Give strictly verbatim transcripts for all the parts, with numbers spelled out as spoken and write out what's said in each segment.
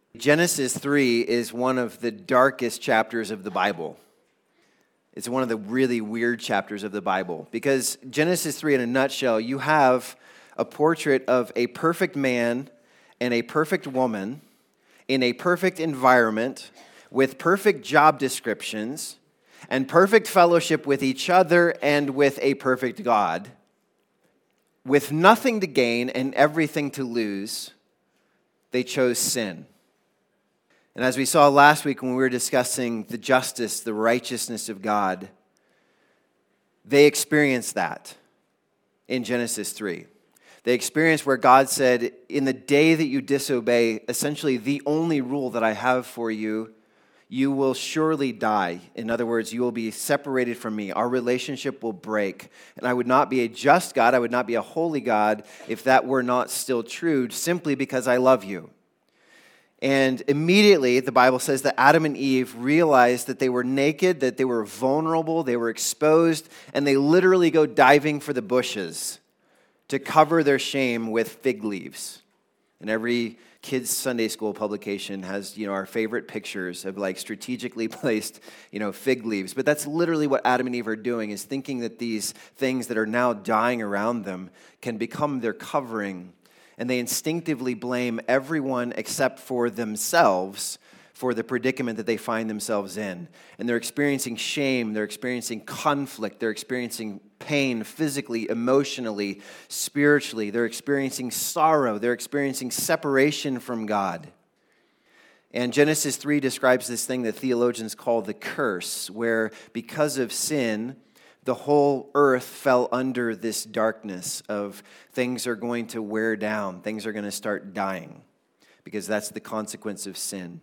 Genesis three is one of the darkest chapters of the Bible. It's one of the really weird chapters of the Bible because Genesis three, in a nutshell, you have a portrait of a perfect man and a perfect woman in a perfect environment with perfect job descriptions and perfect fellowship with each other and with a perfect God, with nothing to gain and everything to lose. They chose sin. And as we saw last week when we were discussing the justice, the righteousness of God, they experienced that in Genesis three. They experienced where God said, in the day that you disobey, essentially the only rule that I have for you, you will surely die. In other words, you will be separated from me. Our relationship will break. And I would not be a just God, I would not be a holy God if that were not still true, simply because I love you. And immediately, the Bible says that Adam and Eve realized that they were naked, that they were vulnerable, they were exposed, and they literally go diving for the bushes to cover their shame with fig leaves. And every kids' Sunday school publication has, you know, our favorite pictures of like strategically placed, you know, fig leaves. But that's literally what Adam and Eve are doing, is thinking that these things that are now dying around them can become their covering. And they instinctively blame everyone except for themselves for the predicament that they find themselves in. And they're experiencing shame, they're experiencing conflict, they're experiencing pain physically, emotionally, spiritually. They're experiencing sorrow, they're experiencing separation from God. And Genesis three describes this thing that theologians call the curse, where because of sin, the whole earth fell under this darkness of things are going to wear down, things are going to start dying, because that's the consequence of sin.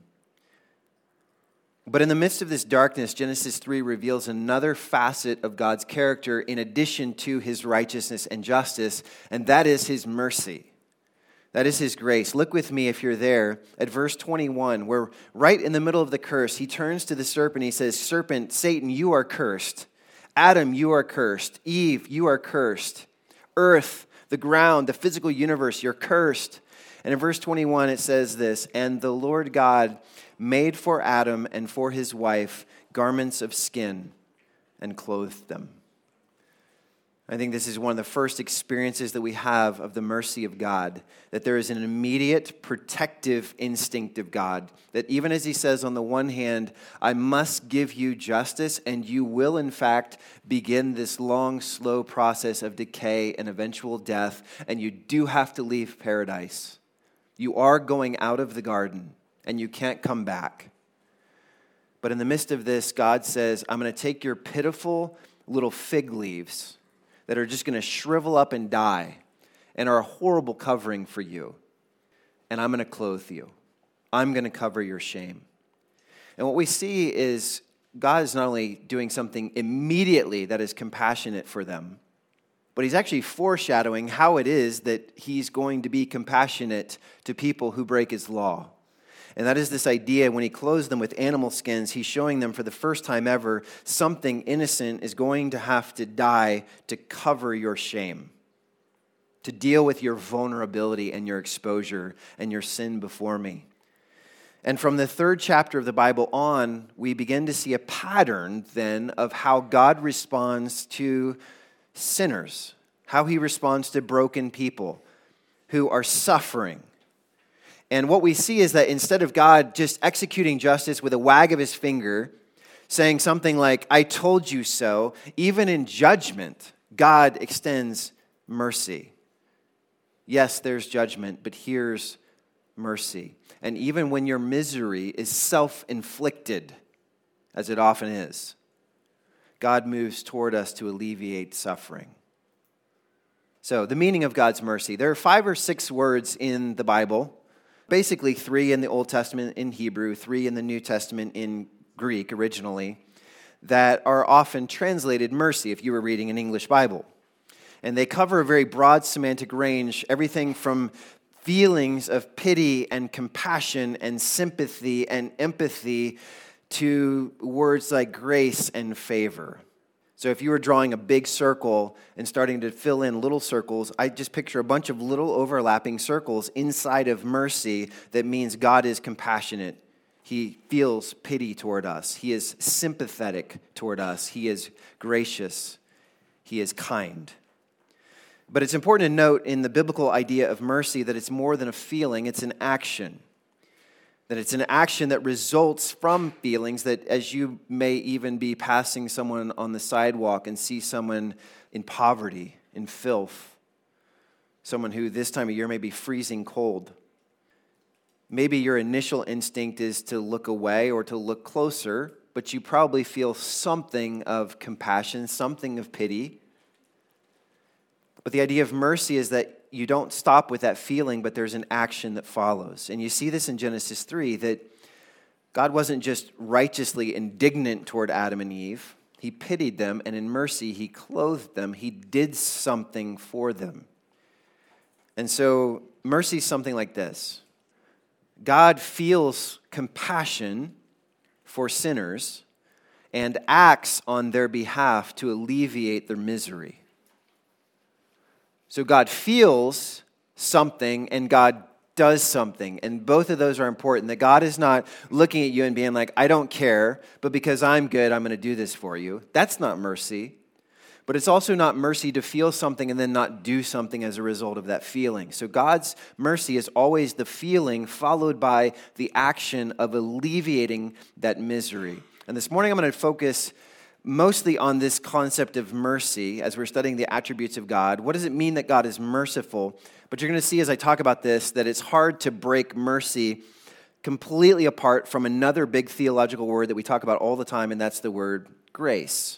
But in the midst of this darkness, Genesis three reveals another facet of God's character in addition to his righteousness and justice, and that is his mercy. That is his grace. Look with me, if you're there, at verse twenty-one, where right in the middle of the curse, he turns to the serpent, he says, "Serpent, Satan, you are cursed. Adam, you are cursed. Eve, you are cursed. Earth, the ground, the physical universe, you're cursed." And in verse twenty-one, it says this, "And the Lord God made for Adam and for his wife garments of skin and clothed them." I think this is one of the first experiences that we have of the mercy of God, that there is an immediate protective instinct of God, that even as he says on the one hand, I must give you justice, and you will in fact begin this long, slow process of decay and eventual death, and you do have to leave paradise. You are going out of the garden, and you can't come back. But in the midst of this, God says, I'm going to take your pitiful little fig leaves that are just going to shrivel up and die and are a horrible covering for you. And I'm going to clothe you. I'm going to cover your shame. And what we see is God is not only doing something immediately that is compassionate for them, but he's actually foreshadowing how it is that he's going to be compassionate to people who break his law. And that is this idea, when he clothes them with animal skins, he's showing them for the first time ever, something innocent is going to have to die to cover your shame, to deal with your vulnerability and your exposure and your sin before me. And from the third chapter of the Bible on, we begin to see a pattern then of how God responds to sinners, how he responds to broken people who are suffering. And what we see is that instead of God just executing justice with a wag of his finger, saying something like, I told you so, even in judgment, God extends mercy. Yes, there's judgment, but here's mercy. And even when your misery is self-inflicted, as it often is, God moves toward us to alleviate suffering. So, the meaning of God's mercy. There are five or six words in the Bible. Basically, three in the Old Testament in Hebrew, three in the New Testament in Greek originally, that are often translated mercy if you were reading an English Bible. And they cover a very broad semantic range, everything from feelings of pity and compassion and sympathy and empathy to words like grace and favor. So if you were drawing a big circle and starting to fill in little circles, I just picture a bunch of little overlapping circles inside of mercy that means God is compassionate. He feels pity toward us. He is sympathetic toward us. He is gracious. He is kind. But it's important to note in the biblical idea of mercy that it's more than a feeling, it's an action. That it's an action that results from feelings, that as you may even be passing someone on the sidewalk and see someone in poverty, in filth, someone who this time of year may be freezing cold. Maybe your initial instinct is to look away or to look closer, but you probably feel something of compassion, something of pity. But the idea of mercy is that you don't stop with that feeling, but there's an action that follows. And you see this in Genesis three, that God wasn't just righteously indignant toward Adam and Eve. He pitied them, and in mercy, he clothed them. He did something for them. And so mercy is something like this. God feels compassion for sinners and acts on their behalf to alleviate their misery. So God feels something and God does something. And both of those are important. That God is not looking at you and being like, I don't care, but because I'm good, I'm going to do this for you. That's not mercy. But it's also not mercy to feel something and then not do something as a result of that feeling. So God's mercy is always the feeling followed by the action of alleviating that misery. And this morning I'm going to focus mostly on this concept of mercy as we're studying the attributes of God. What does it mean that God is merciful? But you're going to see as I talk about this that it's hard to break mercy completely apart from another big theological word that we talk about all the time, and that's the word grace.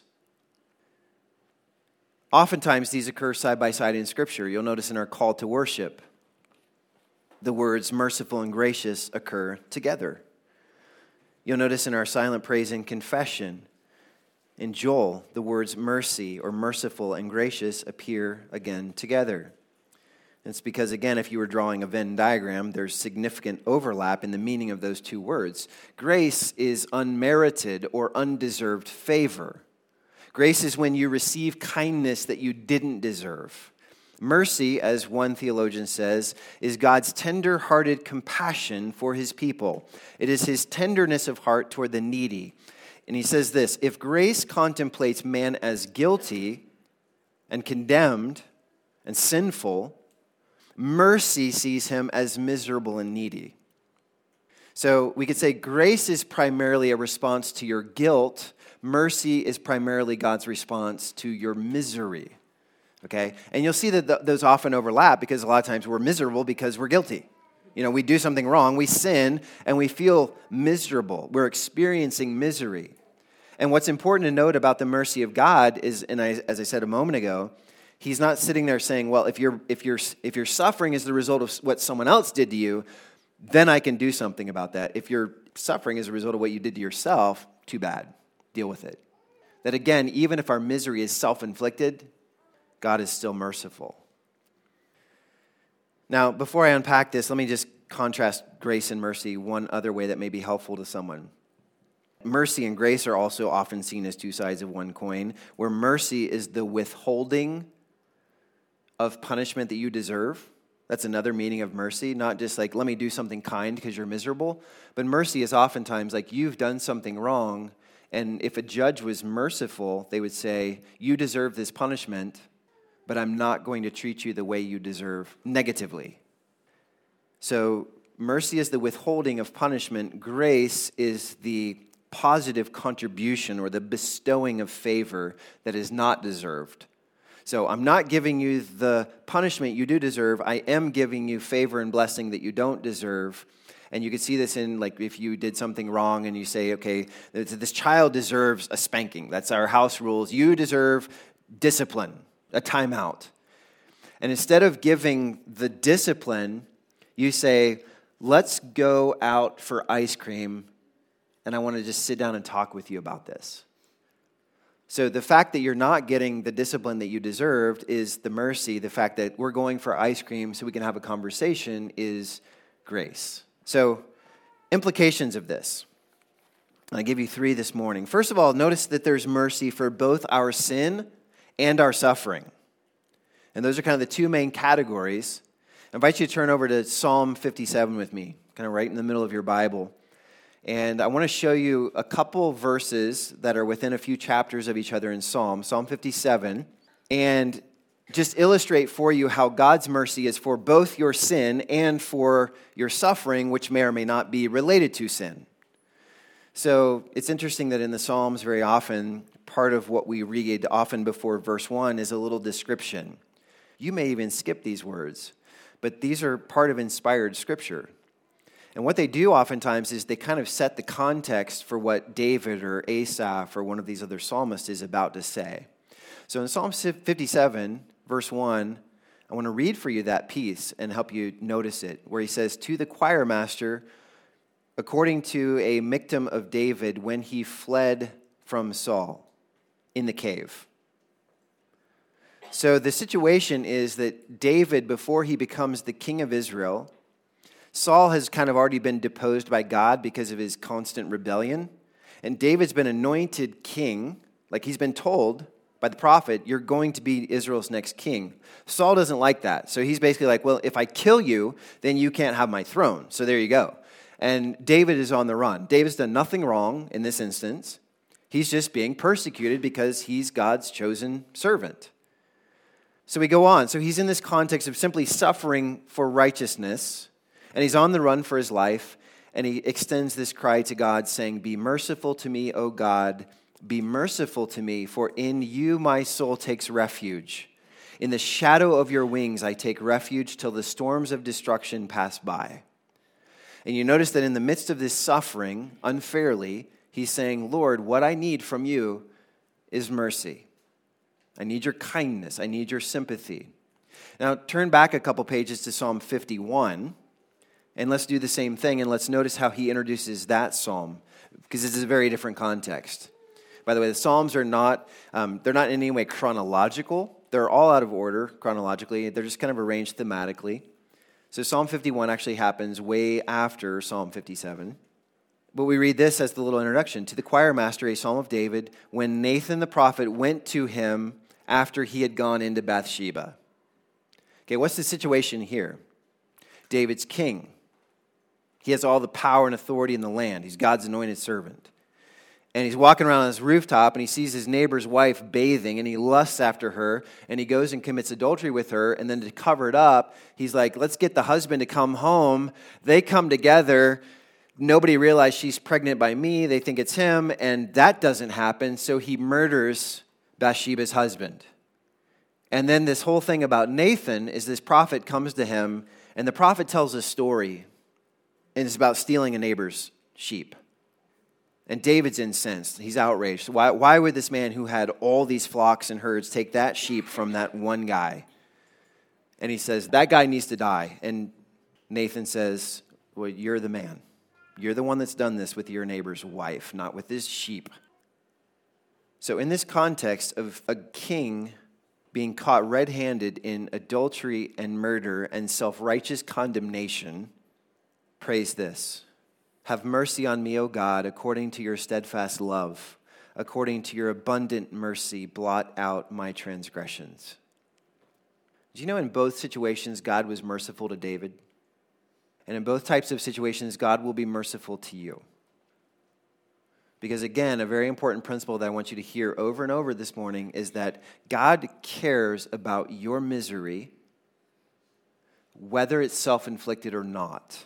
Oftentimes these occur side by side in Scripture. You'll notice in our call to worship, the words merciful and gracious occur together. You'll notice in our silent praise and confession, in Joel, the words mercy or merciful and gracious appear again together. And it's because, again, if you were drawing a Venn diagram, there's significant overlap in the meaning of those two words. Grace is unmerited or undeserved favor. Grace is when you receive kindness that you didn't deserve. Mercy, as one theologian says, is God's tender-hearted compassion for his people. It is his tenderness of heart toward the needy. And he says this, if grace contemplates man as guilty and condemned and sinful, mercy sees him as miserable and needy. So we could say grace is primarily a response to your guilt. Mercy is primarily God's response to your misery. Okay? And you'll see that th- those often overlap because a lot of times we're miserable because we're guilty. You know, we do something wrong, we sin, and we feel miserable. We're experiencing misery. And what's important to note about the mercy of God is, and I, as I said a moment ago, he's not sitting there saying, well, if you're if you're if you're suffering as the result of what someone else did to you, then I can do something about that. If you're suffering as a result of what you did to yourself, too bad. Deal with it. That again, even if our misery is self-inflicted, God is still merciful. Now, before I unpack this, let me just contrast grace and mercy one other way that may be helpful to someone. Mercy and grace are also often seen as two sides of one coin, where mercy is the withholding of punishment that you deserve. That's another meaning of mercy, not just like, let me do something kind because you're miserable. But mercy is oftentimes like you've done something wrong, and if a judge was merciful, they would say, you deserve this punishment, but I'm not going to treat you the way you deserve negatively. So mercy is the withholding of punishment. Grace is the positive contribution or the bestowing of favor that is not deserved. So I'm not giving you the punishment you do deserve. I am giving you favor and blessing that you don't deserve. And you can see this in, like, if you did something wrong and you say, okay, this child deserves a spanking. That's our house rules. You deserve discipline, a timeout. And instead of giving the discipline, you say, let's go out for ice cream, and I want to just sit down and talk with you about this. So the fact that you're not getting the discipline that you deserved is the mercy. The fact that we're going for ice cream so we can have a conversation is grace. So implications of this. I give you three this morning. First of all, notice that there's mercy for both our sin and our suffering. And those are kind of the two main categories. I invite you to turn over to Psalm fifty-seven with me, kind of right in the middle of your Bible. And I want to show you a couple verses that are within a few chapters of each other in Psalm, Psalm fifty-seven, and just illustrate for you how God's mercy is for both your sin and for your suffering, which may or may not be related to sin. So it's interesting that in the Psalms very often, part of what we read often before verse one is a little description. You may even skip these words, but these are part of inspired scripture. And what they do oftentimes is they kind of set the context for what David or Asaph or one of these other psalmists is about to say. So in Psalm fifty-seven, verse one, I want to read for you that piece and help you notice it, where he says, "To the choir master, according to a miktam of David when he fled from Saul in the cave." So the situation is that David, before he becomes the king of Israel, Saul has kind of already been deposed by God because of his constant rebellion. And David's been anointed king, like he's been told by the prophet, you're going to be Israel's next king. Saul doesn't like that. So he's basically like, well, if I kill you, then you can't have my throne. So there you go. And David is on the run. David's done nothing wrong in this instance. He's just being persecuted because he's God's chosen servant. So we go on. So he's in this context of simply suffering for righteousness, and he's on the run for his life, and he extends this cry to God, saying, "Be merciful to me, O God, be merciful to me, for in you my soul takes refuge. In the shadow of your wings I take refuge till the storms of destruction pass by." And you notice that in the midst of this suffering, unfairly, he's saying, "Lord, what I need from you is mercy. I need your kindness. I need your sympathy." Now, turn back a couple pages to Psalm fifty-one, and let's do the same thing, and let's notice how he introduces that psalm, because this is a very different context. By the way, the Psalms are not, um, they're not in any way chronological. They're all out of order chronologically. They're just kind of arranged thematically. So Psalm fifty-one actually happens way after Psalm fifty-seven. But we read this as the little introduction. "To the choir master, a psalm of David, when Nathan the prophet went to him after he had gone into Bathsheba." Okay, what's the situation here? David's king. He has all the power and authority in the land. He's God's anointed servant. And he's walking around on his rooftop, and he sees his neighbor's wife bathing, and he lusts after her, and he goes and commits adultery with her, and then to cover it up, he's like, let's get the husband to come home. They come together. Nobody realized she's pregnant by me. They think it's him, and that doesn't happen, so he murders Bathsheba's husband. And then this whole thing about Nathan is this prophet comes to him, and the prophet tells a story, and it's about stealing a neighbor's sheep. And David's incensed. He's outraged. Why, why would this man who had all these flocks and herds take that sheep from that one guy? And he says, that guy needs to die. And Nathan says, well, you're the man. You're the one that's done this with your neighbor's wife, not with his sheep. So in this context of a king being caught red-handed in adultery and murder and self-righteous condemnation, praise this. "Have mercy on me, O God, according to your steadfast love. According to your abundant mercy, blot out my transgressions." Do you know in both situations God was merciful to David? And in both types of situations, God will be merciful to you. Because again, a very important principle that I want you to hear over and over this morning is that God cares about your misery, whether it's self-inflicted or not.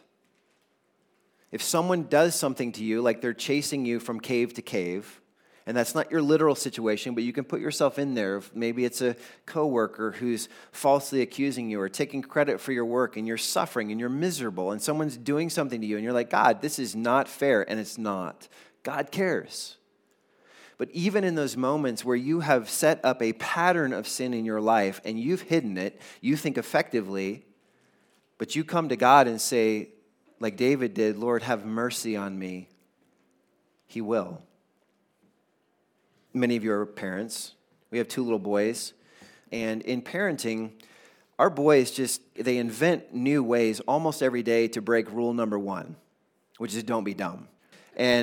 If someone does something to you, like they're chasing you from cave to cave, and that's not your literal situation, but you can put yourself in there. Maybe it's a coworker who's falsely accusing you or taking credit for your work, and you're suffering and you're miserable, and someone's doing something to you, and you're like, God, this is not fair, and it's not. God cares. But even in those moments where you have set up a pattern of sin in your life, and you've hidden it, you think effectively, but you come to God and say, like David did, Lord, have mercy on me. He will. Many of you are parents. We have two little boys. And in parenting, our boys just, they invent new ways almost every day to break rule number one, which is don't be dumb. And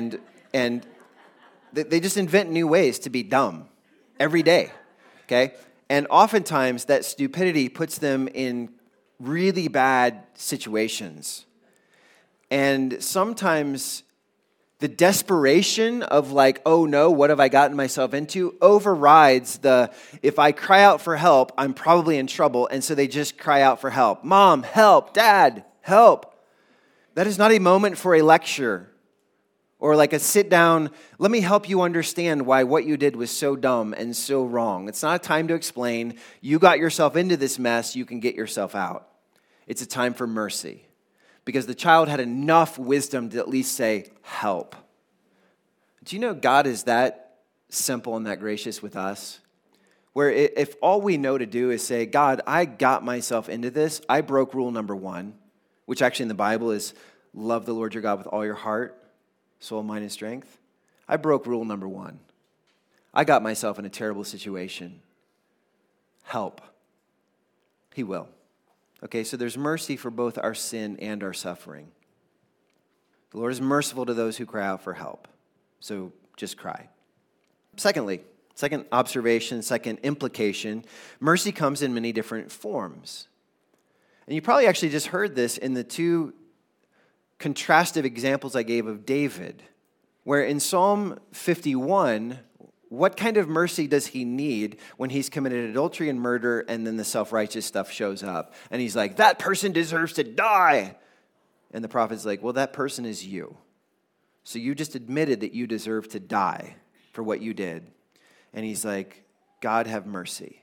And they just invent new ways to be dumb every day, okay? And oftentimes that stupidity puts them in really bad situations. And sometimes the desperation of like, oh no, what have I gotten myself into, overrides the, if I cry out for help, I'm probably in trouble. And so they just cry out for help. Mom, help. Dad, help. That is not a moment for a lecture or like a sit down, let me help you understand why what you did was so dumb and so wrong. It's not a time to explain. You got yourself into this mess, you can get yourself out. It's a time for mercy. Because the child had enough wisdom to at least say, help. Do you know God is that simple and that gracious with us? Where if all we know to do is say, God, I got myself into this. I broke rule number one, which actually in the Bible is love the Lord your God with all your heart, soul, mind, and strength. I broke rule number one. I got myself in a terrible situation. Help. He will. Okay, so there's mercy for both our sin and our suffering. The Lord is merciful to those who cry out for help. So just cry. Secondly, second observation, second implication, mercy comes in many different forms. And you probably actually just heard this in the two contrastive examples I gave of David, where in Psalm fifty-one, what kind of mercy does he need when he's committed adultery and murder and then the self-righteous stuff shows up? And he's like, that person deserves to die. And the prophet's like, well, that person is you. So you just admitted that you deserve to die for what you did. And he's like, God have mercy.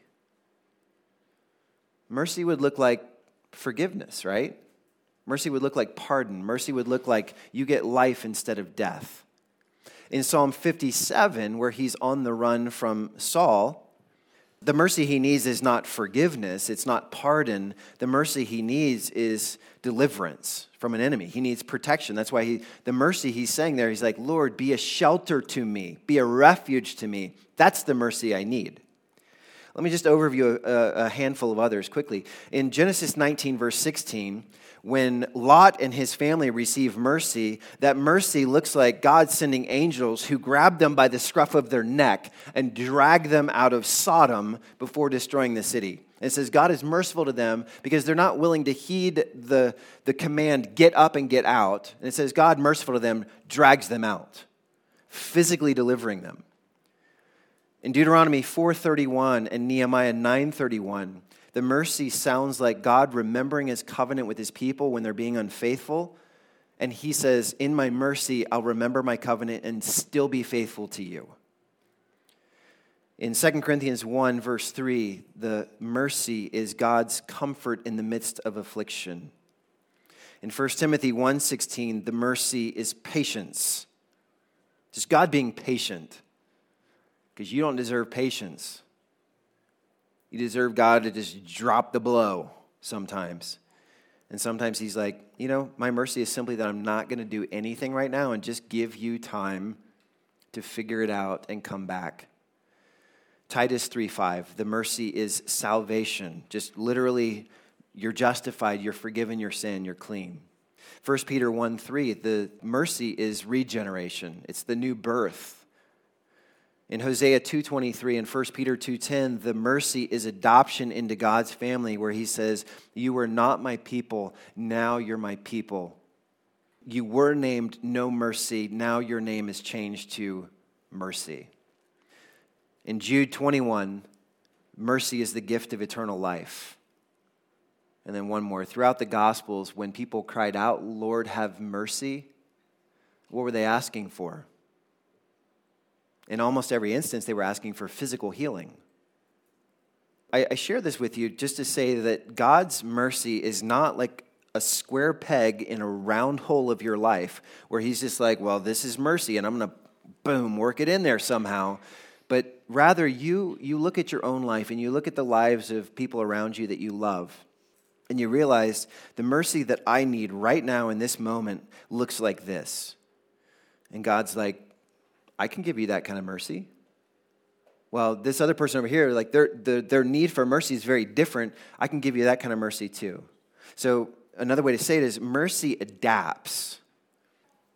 Mercy would look like forgiveness, right? Mercy would look like pardon. Mercy would look like you get life instead of death. In Psalm fifty-seven, where he's on the run from Saul, the mercy he needs is not forgiveness, it's not pardon. The mercy he needs is deliverance from an enemy. He needs protection. That's why he, the mercy he's saying there, he's like, Lord, be a shelter to me, be a refuge to me. That's the mercy I need. Let me just overview a, a handful of others quickly. In Genesis nineteen, verse sixteen, when Lot and his family receive mercy, that mercy looks like God sending angels who grab them by the scruff of their neck and drag them out of Sodom before destroying the city. It says God is merciful to them because they're not willing to heed the, the command, get up and get out. And it says God, merciful to them, drags them out, physically delivering them. In Deuteronomy four thirty-one and Nehemiah nine thirty-one, the mercy sounds like God remembering his covenant with his people when they're being unfaithful. And he says, in my mercy, I'll remember my covenant and still be faithful to you. In Second Corinthians one, verse three, the mercy is God's comfort in the midst of affliction. In First Timothy one sixteen, the mercy is patience. Just God being patient. Because you don't deserve patience. You deserve God to just drop the blow sometimes. And sometimes he's like, you know, my mercy is simply that I'm not going to do anything right now and just give you time to figure it out and come back. Titus three five, the mercy is salvation. Just literally, you're justified, you're forgiven your sin, you're clean. First Peter one three, the mercy is regeneration. It's the new birth. In Hosea two twenty-three and First Peter two ten, the mercy is adoption into God's family where he says, you were not my people, now you're my people. You were named no mercy, now your name is changed to mercy. In Jude twenty-one, mercy is the gift of eternal life. And then one more, throughout the Gospels, when people cried out, Lord, have mercy, what were they asking for? In almost every instance, they were asking for physical healing. I, I share this with you just to say that God's mercy is not like a square peg in a round hole of your life where he's just like, well, this is mercy, and I'm going to, boom, work it in there somehow. But rather, you, you look at your own life, and you look at the lives of people around you that you love, and you realize the mercy that I need right now in this moment looks like this. And God's like, I can give you that kind of mercy. Well, this other person over here, like their, their their need for mercy is very different. I can give you that kind of mercy too. So another way to say it is mercy adapts.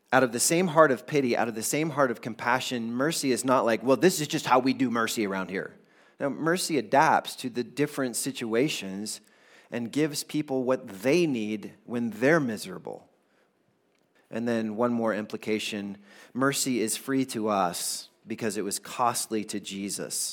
Out of the same heart of pity, out of the same heart of compassion, mercy is not like, well, this is just how we do mercy around here. No, mercy adapts to the different situations and gives people what they need when they're miserable. And then one more implication, mercy is free to us because it was costly to Jesus.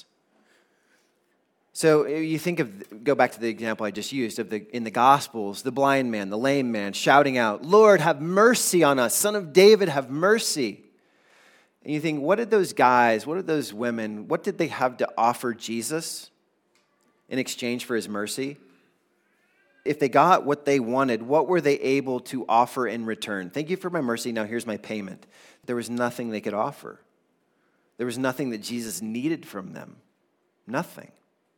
So you think of, go back to the example I just used of the in the Gospels, the blind man, the lame man shouting out, Lord, have mercy on us. Son of David, have mercy. And you think, what did those guys, what did those women, what did they have to offer Jesus in exchange for his mercy? If they got what they wanted, what were they able to offer in return? Thank you for my mercy. Now here's my payment. There was nothing they could offer. There was nothing that Jesus needed from them. Nothing.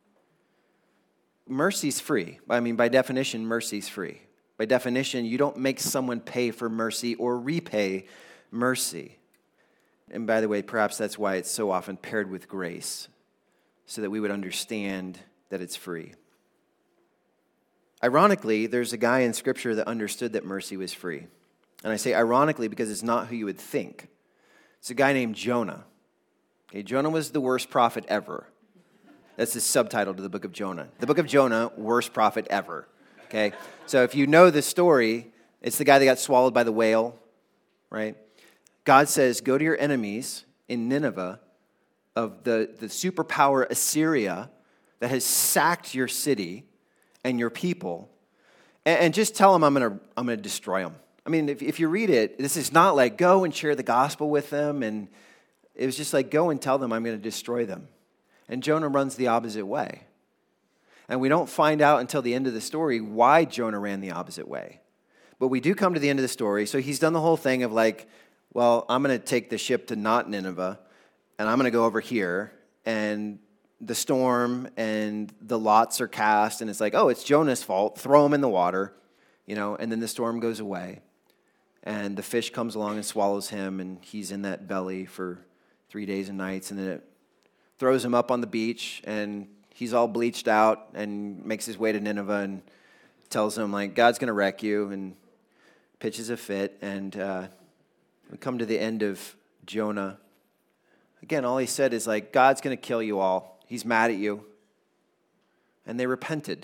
Mercy's free. I mean, by definition, mercy's free. By definition, you don't make someone pay for mercy or repay mercy. And by the way, perhaps that's why it's so often paired with grace, so that we would understand that it's free. Ironically, there's a guy in Scripture that understood that mercy was free. And I say ironically because it's not who you would think. It's a guy named Jonah. Okay, Jonah was the worst prophet ever. That's the subtitle to the book of Jonah. The book of Jonah, worst prophet ever. Okay, so if you know the story, it's the guy that got swallowed by the whale, right? God says, go to your enemies in Nineveh of the, the superpower Assyria that has sacked your city and your people, and, and just tell them I'm going to I'm going to destroy them. I mean, if, if you read it, this is not like go and share the gospel with them, and it was just like go and tell them I'm going to destroy them. And Jonah runs the opposite way. And we don't find out until the end of the story why Jonah ran the opposite way. But we do come to the end of the story. So he's done the whole thing of like, well, I'm going to take the ship to not Nineveh, and I'm going to go over here, and the storm and the lots are cast, and it's like, oh, it's Jonah's fault. Throw him in the water, you know, and then the storm goes away. And the fish comes along and swallows him, and he's in that belly for three days and nights, and then it throws him up on the beach, and he's all bleached out and makes his way to Nineveh and tells him, like, God's going to wreck you, and pitches a fit. And uh, we come to the end of Jonah. Again, all he said is, like, God's going to kill you all. He's mad at you. And they repented.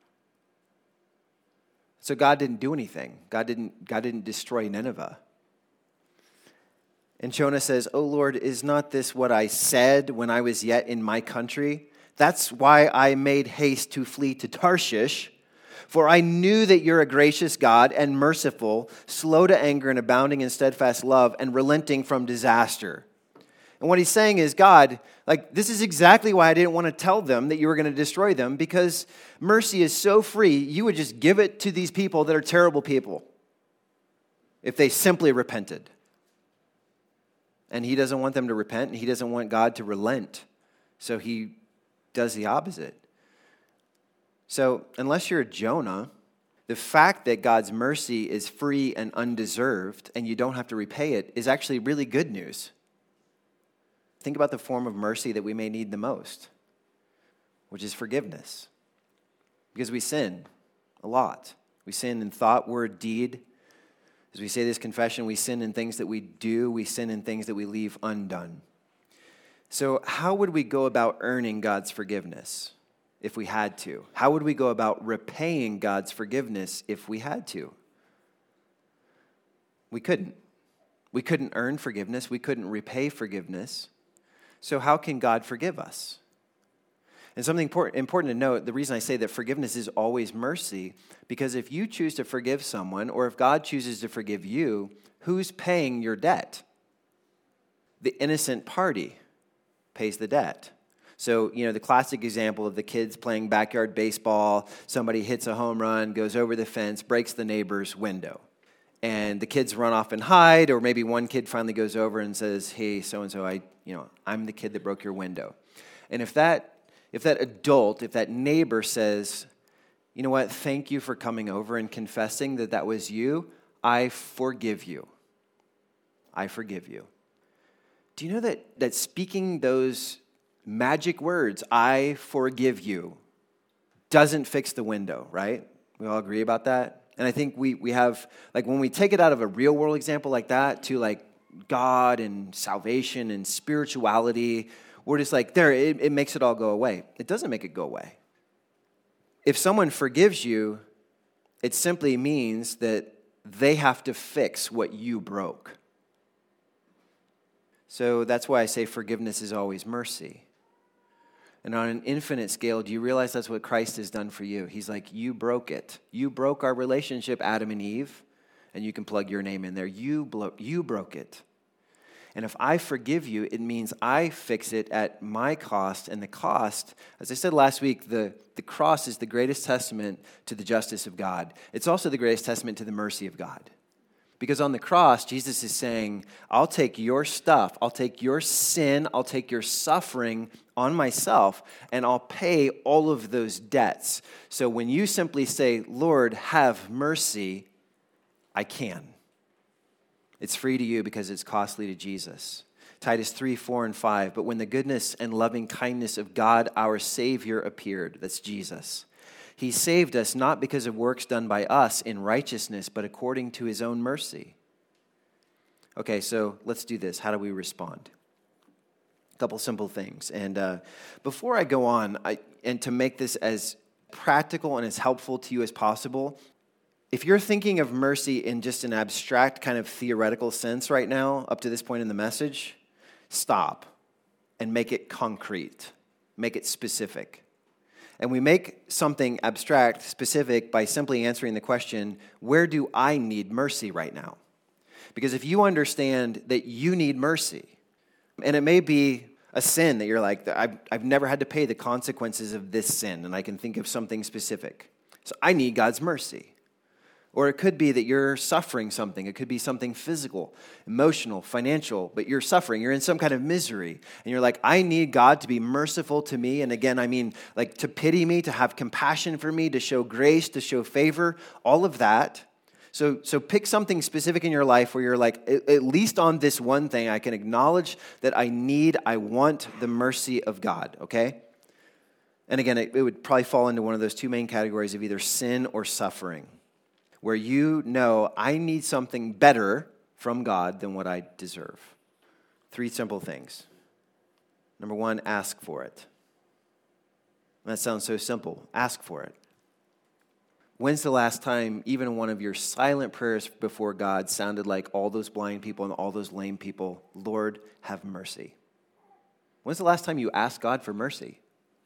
So God didn't do anything. God didn't, God didn't destroy Nineveh. And Jonah says, oh Lord, is not this what I said when I was yet in my country? That's why I made haste to flee to Tarshish. For I knew that you're a gracious God and merciful, slow to anger and abounding in steadfast love and relenting from disaster. And what he's saying is, God, like, this is exactly why I didn't want to tell them that you were going to destroy them, because mercy is so free, you would just give it to these people that are terrible people if they simply repented. And he doesn't want them to repent, and he doesn't want God to relent. So he does the opposite. So unless you're Jonah, the fact that God's mercy is free and undeserved, and you don't have to repay it, is actually really good news. Think about the form of mercy that we may need the most, which is forgiveness. Because we sin a lot. We sin in thought, word, deed. As we say this confession, we sin in things that we do. We sin in things that we leave undone. So how would we go about earning God's forgiveness if we had to? How would we go about repaying God's forgiveness if we had to? We couldn't. We couldn't earn forgiveness. We couldn't repay forgiveness. So how can God forgive us? And something important, important to note, the reason I say that forgiveness is always mercy, because if you choose to forgive someone, or if God chooses to forgive you, who's paying your debt? The innocent party pays the debt. So, you know, the classic example of the kids playing backyard baseball, somebody hits a home run, goes over the fence, breaks the neighbor's window. And the kids run off and hide, or maybe one kid finally goes over and says, hey, so-and-so, I, you know, I'm the kid that broke your window. And if that, if that adult, if that neighbor says, you know what, thank you for coming over and confessing that that was you, I forgive you. I forgive you. Do you know that, that speaking those magic words, I forgive you, doesn't fix the window, right? We all agree about that? And I think we we have, like when we take it out of a real world example like that to like God and salvation and spirituality, we're just like, there, it, it makes it all go away. It doesn't make it go away. If someone forgives you, it simply means that they have to fix what you broke. So that's why I say forgiveness is always mercy. And on an infinite scale, do you realize that's what Christ has done for you? He's like, you broke it. You broke our relationship, Adam and Eve, and you can plug your name in there. You, blo- you broke it. And if I forgive you, it means I fix it at my cost. And the cost, as I said last week, the, the cross is the greatest testament to the justice of God. It's also the greatest testament to the mercy of God. Because on the cross, Jesus is saying, I'll take your stuff, I'll take your sin, I'll take your suffering on myself, and I'll pay all of those debts. So when you simply say, Lord, have mercy, I can. It's free to you because it's costly to Jesus. Titus three, four, and five, but when the goodness and loving kindness of God, our Savior, appeared, that's Jesus, He saved us not because of works done by us in righteousness, but according to His own mercy. Okay, so let's do this. How do we respond? A couple simple things. And uh, before I go on, I, and to make this as practical and as helpful to you as possible, if you're thinking of mercy in just an abstract kind of theoretical sense right now, up to this point in the message, stop and make it concrete. Make it specific. And we make something abstract specific by simply answering the question, where do I need mercy right now? Because if you understand that you need mercy, and it may be a sin that you're like, I've, I've never had to pay the consequences of this sin, and I can think of something specific. So I need God's mercy. Or it could be that you're suffering something. It could be something physical, emotional, financial, but you're suffering. You're in some kind of misery. And you're like, I need God to be merciful to me. And again, I mean, like to pity me, to have compassion for me, to show grace, to show favor, all of that. So, so pick something specific in your life where you're like, at, at least on this one thing, I can acknowledge that I need, I want the mercy of God, okay? And again, it, it would probably fall into one of those two main categories of either sin or suffering, where you know I need something better from God than what I deserve. Three simple things. Number one, ask for it. That sounds so simple. Ask for it. When's the last time even one of your silent prayers before God sounded like all those blind people and all those lame people, Lord, have mercy? When's the last time you asked God for mercy?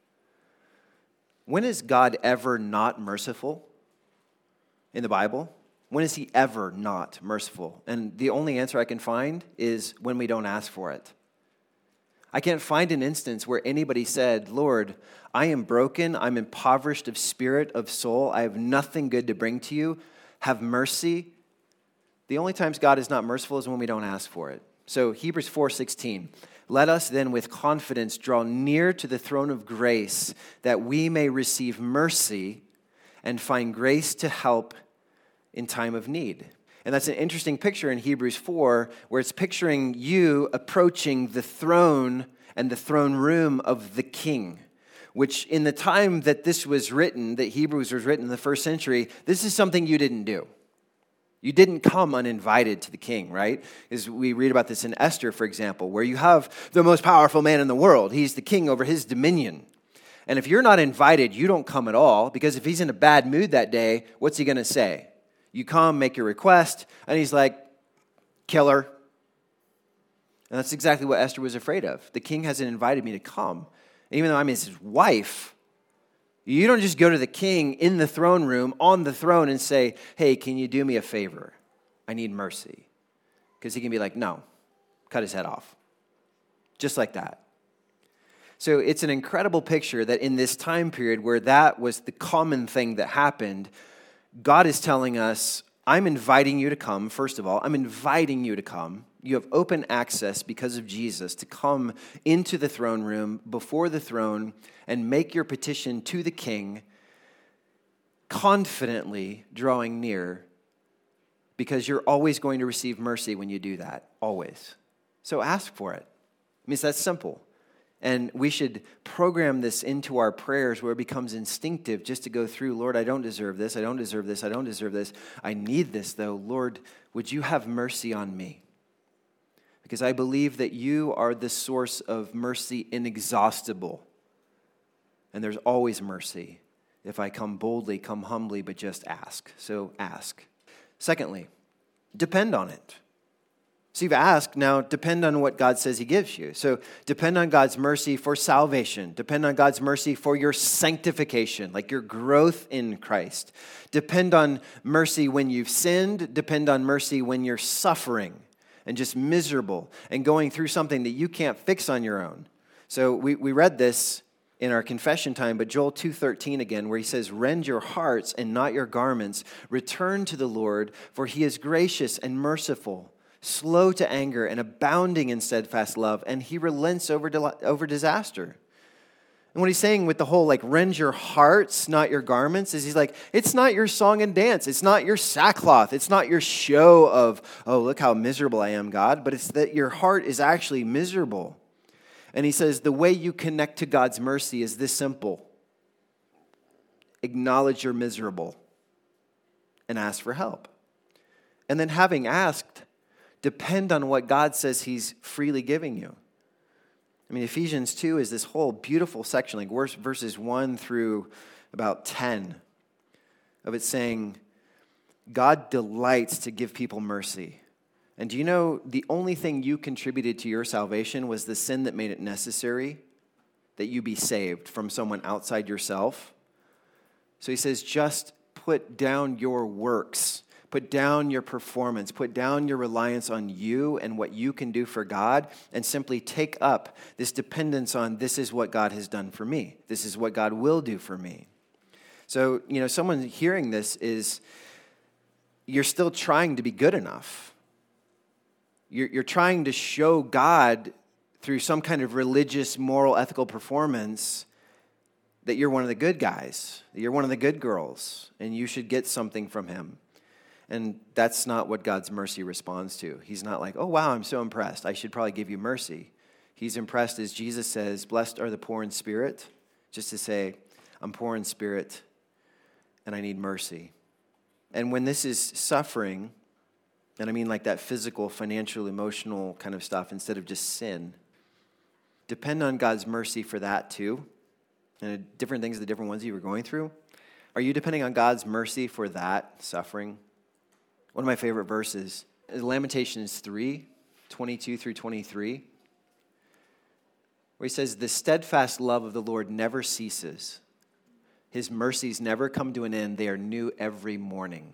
When is God ever not merciful? In the Bible? When is He ever not merciful? And the only answer I can find is when we don't ask for it. I can't find an instance where anybody said, Lord, I am broken, I'm impoverished of spirit, of soul, I have nothing good to bring to you, have mercy. The only times God is not merciful is when we don't ask for it. So Hebrews four sixteen, let us then with confidence draw near to the throne of grace that we may receive mercy and find grace to help in time of need. And that's an interesting picture in Hebrews four, where it's picturing you approaching the throne and the throne room of the king, which in the time that this was written, that Hebrews was written in the first century, this is something you didn't do. You didn't come uninvited to the king, right? As we read about this in Esther, for example, where you have the most powerful man in the world. He's the king over his dominion. And if you're not invited, you don't come at all, because if he's in a bad mood that day, what's he going to say? You come, make your request, and he's like, kill her. And that's exactly what Esther was afraid of. The king hasn't invited me to come. And even though I'm his wife, you don't just go to the king in the throne room, on the throne, and say, hey, can you do me a favor? I need mercy. Because he can be like, no, cut his head off. Just like that. So it's an incredible picture that in this time period where that was the common thing that happened, God is telling us, I'm inviting you to come, first of all. I'm inviting you to come. You have open access because of Jesus to come into the throne room, before the throne, and make your petition to the king, confidently drawing near, because you're always going to receive mercy when you do that, always. So ask for it. It means that's simple. And we should program this into our prayers where it becomes instinctive just to go through, Lord, I don't deserve this, I don't deserve this, I don't deserve this. I need this, though. Lord, would you have mercy on me? Because I believe that you are the source of mercy inexhaustible. And there's always mercy if I come boldly, come humbly, but just ask. So ask. Secondly, depend on it. So you've asked, now depend on what God says he gives you. So depend on God's mercy for salvation. Depend on God's mercy for your sanctification, like your growth in Christ. Depend on mercy when you've sinned. Depend on mercy when you're suffering and just miserable and going through something that you can't fix on your own. So we, we read this in our confession time, but Joel two thirteen again, where he says, rend your hearts and not your garments. Return to the Lord, for he is gracious and merciful, slow to anger and abounding in steadfast love, and he relents over, over disaster. And what he's saying with the whole, like, rend your hearts, not your garments, is he's like, it's not your song and dance. It's not your sackcloth. It's not your show of, oh, look how miserable I am, God. But it's that your heart is actually miserable. And he says the way you connect to God's mercy is this simple. Acknowledge you're miserable and ask for help. And then having asked, depend on what God says he's freely giving you. I mean, Ephesians two is this whole beautiful section, like verses one through about ten, of it saying, God delights to give people mercy. And do you know the only thing you contributed to your salvation was the sin that made it necessary that you be saved from someone outside yourself? So he says, just put down your works. Put down your performance, put down your reliance on you and what you can do for God, and simply take up this dependence on this is what God has done for me. This is what God will do for me. So, you know, someone hearing this is, you're still trying to be good enough. You're, you're trying to show God through some kind of religious, moral, ethical performance that you're one of the good guys, that you're one of the good girls, and you should get something from him. And that's not what God's mercy responds to. He's not like, oh, wow, I'm so impressed. I should probably give you mercy. He's impressed, as Jesus says, blessed are the poor in spirit, just to say, I'm poor in spirit and I need mercy. And when this is suffering, and I mean like that physical, financial, emotional kind of stuff instead of just sin, depend on God's mercy for that too. And different things, the different ones you were going through. Are you depending on God's mercy for that suffering? One of my favorite verses is Lamentations three, twenty-two through twenty-three, where he says, the steadfast love of the Lord never ceases. His mercies never come to an end. They are new every morning.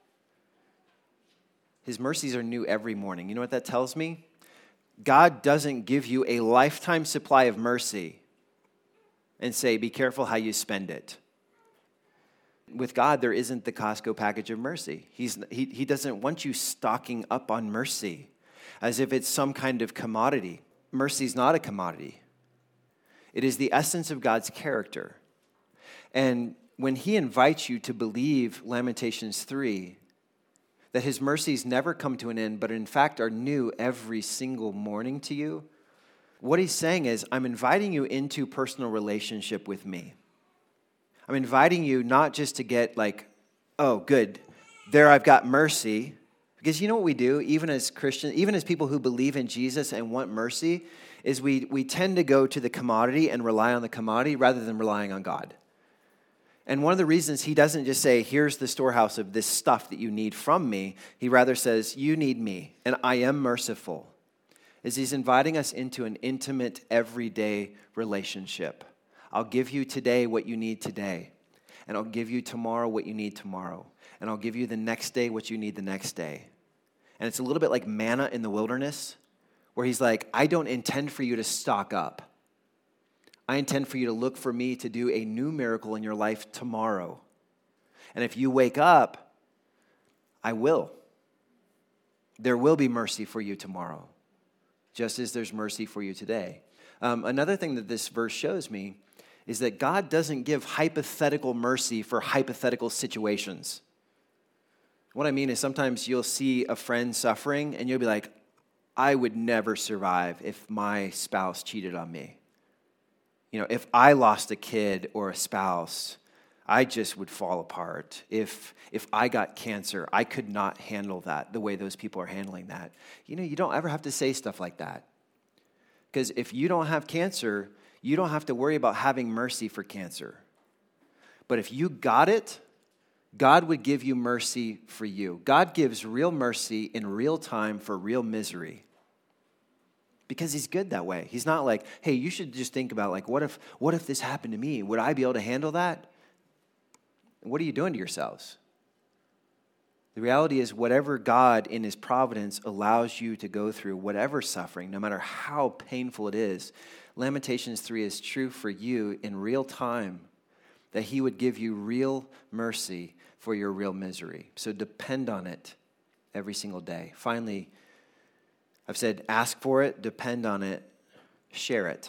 His mercies are new every morning. You know what that tells me? God doesn't give you a lifetime supply of mercy and say, be careful how you spend it. With God, there isn't the Costco package of mercy. He's, he, he doesn't want you stocking up on mercy as if it's some kind of commodity. Mercy is not a commodity. It is the essence of God's character. And when he invites you to believe Lamentations three, that his mercies never come to an end, but in fact are new every single morning to you, what he's saying is, I'm inviting you into personal relationship with me. I'm inviting you not just to get like, oh, good, there I've got mercy. Because you know what we do, even as Christians, even as people who believe in Jesus and want mercy, is we, we tend to go to the commodity and rely on the commodity rather than relying on God. And one of the reasons he doesn't just say, here's the storehouse of this stuff that you need from me, he rather says, you need me, and I am merciful, is he's inviting us into an intimate, everyday relationship. I'll give you today what you need today, and I'll give you tomorrow what you need tomorrow, and I'll give you the next day what you need the next day. And it's a little bit like manna in the wilderness, where he's like, I don't intend for you to stock up. I intend for you to look for me to do a new miracle in your life tomorrow. And if you wake up, I will. There will be mercy for you tomorrow, just as there's mercy for you today. Um, another thing that this verse shows me is that God doesn't give hypothetical mercy for hypothetical situations. What I mean is sometimes you'll see a friend suffering and you'll be like, I would never survive if my spouse cheated on me. You know, if I lost a kid or a spouse, I just would fall apart. If if I got cancer, I could not handle that the way those people are handling that. You know, you don't ever have to say stuff like that. Because if you don't have cancer, you don't have to worry about having mercy for cancer. But if you got it, God would give you mercy for you. God gives real mercy in real time for real misery. Because he's good that way. He's not like, hey, you should just think about, like, what if what if this happened to me? Would I be able to handle that? What are you doing to yourselves? The reality is, whatever God in his providence allows you to go through, whatever suffering, no matter how painful it is, Lamentations three is true for you in real time, that he would give you real mercy for your real misery. So depend on it every single day. Finally, I've said ask for it, depend on it, share it.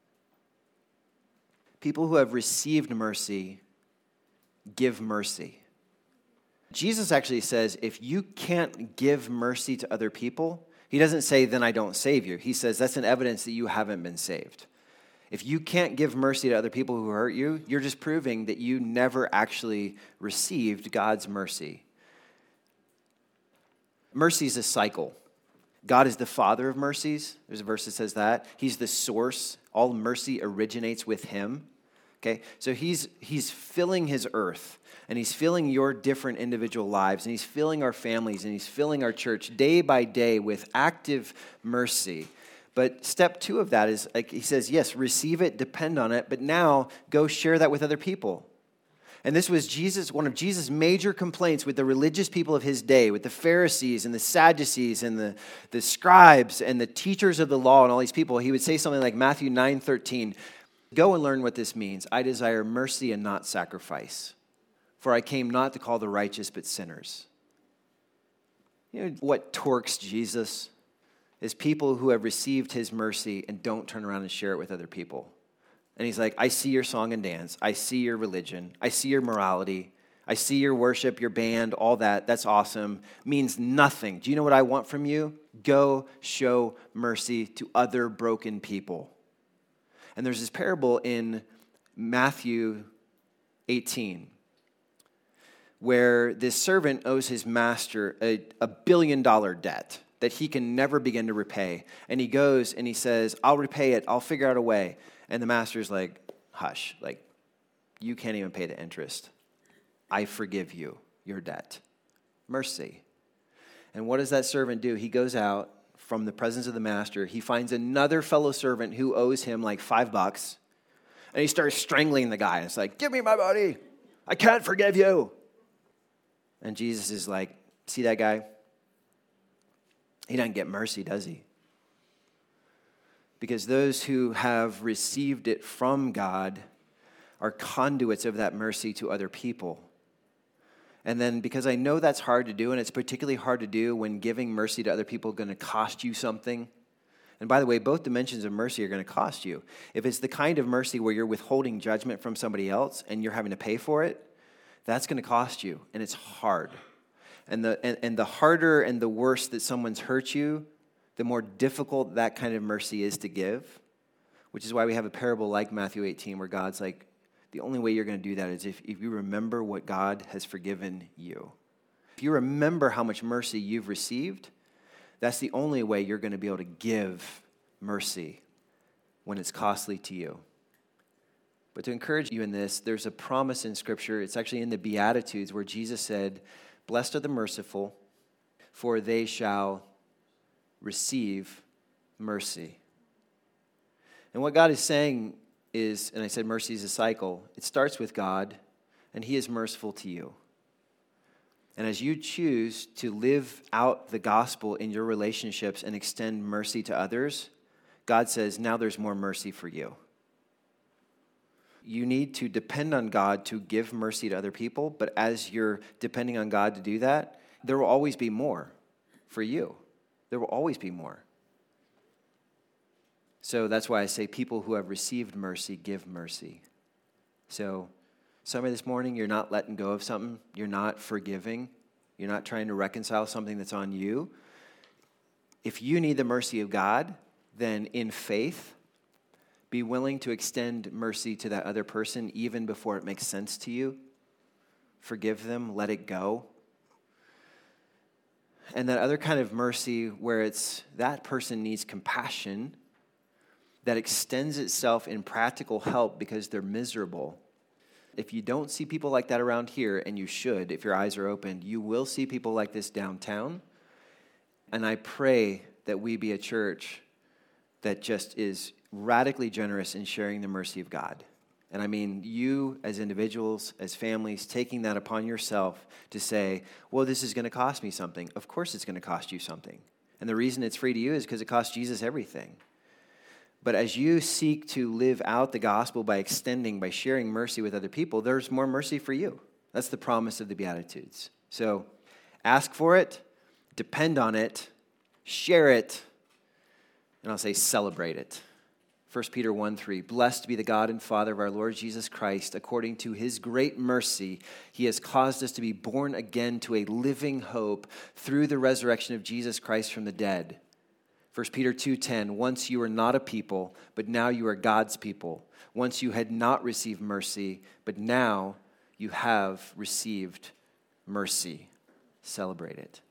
People who have received mercy give mercy. Jesus actually says if you can't give mercy to other people, he doesn't say, then I don't save you. He says that's an evidence that you haven't been saved. If you can't give mercy to other people who hurt you, you're just proving that you never actually received God's mercy. Mercy is a cycle. God is the Father of mercies. There's a verse that says that. He's the source. All mercy originates with him. Okay, so he's he's filling his earth, and he's filling your different individual lives, and he's filling our families, and he's filling our church day by day with active mercy. But step two of that is, like he says, yes, receive it, depend on it, but now go share that with other people. And this was Jesus, one of Jesus' major complaints with the religious people of his day, with the Pharisees and the Sadducees and the, the scribes and the teachers of the law and all these people. He would say something like Matthew nine thirteen, go and learn what this means. I desire mercy and not sacrifice, for I came not to call the righteous but sinners. You know what torques Jesus is people who have received his mercy and don't turn around and share it with other people. And he's like, I see your song and dance. I see your religion. I see your morality. I see your worship, your band, all that. That's awesome. Means nothing. Do you know what I want from you? Go show mercy to other broken people. And there's this parable in Matthew eighteen where this servant owes his master a, a billion dollar debt that he can never begin to repay. And he goes and he says, I'll repay it. I'll figure out a way. And the master's like, hush, like, you can't even pay the interest. I forgive you your debt. Mercy. And what does that servant do? He goes out from the presence of the master. He finds another fellow servant who owes him like five bucks. And he starts strangling the guy. It's like, give me my money. I can't forgive you. And Jesus is like, see that guy? He doesn't get mercy, does he? Because those who have received it from God are conduits of that mercy to other people. And then because I know that's hard to do, and it's particularly hard to do when giving mercy to other people is going to cost you something. And by the way, both dimensions of mercy are going to cost you. If it's the kind of mercy where you're withholding judgment from somebody else and you're having to pay for it, that's going to cost you, and it's hard. And the and, and the harder and the worse that someone's hurt you, the more difficult that kind of mercy is to give, which is why we have a parable like Matthew eighteen where God's like, the only way you're going to do that is if, if you remember what God has forgiven you. If you remember how much mercy you've received, that's the only way you're going to be able to give mercy when it's costly to you. But to encourage you in this, there's a promise in Scripture. It's actually in the Beatitudes where Jesus said, blessed are the merciful, for they shall receive mercy. And what God is saying is, and I said mercy is a cycle, it starts with God, and he is merciful to you. And as you choose to live out the gospel in your relationships and extend mercy to others, God says, now there's more mercy for you. You need to depend on God to give mercy to other people, but as you're depending on God to do that, there will always be more for you. There will always be more. So that's why I say people who have received mercy give mercy. So some of this morning, you're not letting go of something. You're not forgiving. You're not trying to reconcile something that's on you. If you need the mercy of God, then in faith, Be willing to extend mercy to that other person even before it makes sense to you. Forgive them, let it go. And that other kind of mercy where it's that person needs compassion that extends itself in practical help because they're miserable. If you don't see people like that around here, and you should, if your eyes are open, you will see people like this downtown. And I pray that we be a church that just is radically generous in sharing the mercy of God. And I mean you as individuals, as families, taking that upon yourself to say, well, this is going to cost me something. Of course it's going to cost you something. And the reason it's free to you is because it costs Jesus everything. But as you seek to live out the gospel by extending, by sharing mercy with other people, there's more mercy for you. That's the promise of the Beatitudes. So ask for it, depend on it, share it, and I'll say celebrate it. First Peter one three, blessed be the God and Father of our Lord Jesus Christ. According to his great mercy, he has caused us to be born again to a living hope through the resurrection of Jesus Christ from the dead. First Peter two ten, once you were not a people, but now you are God's people. Once you had not received mercy, but now you have received mercy. Celebrate it.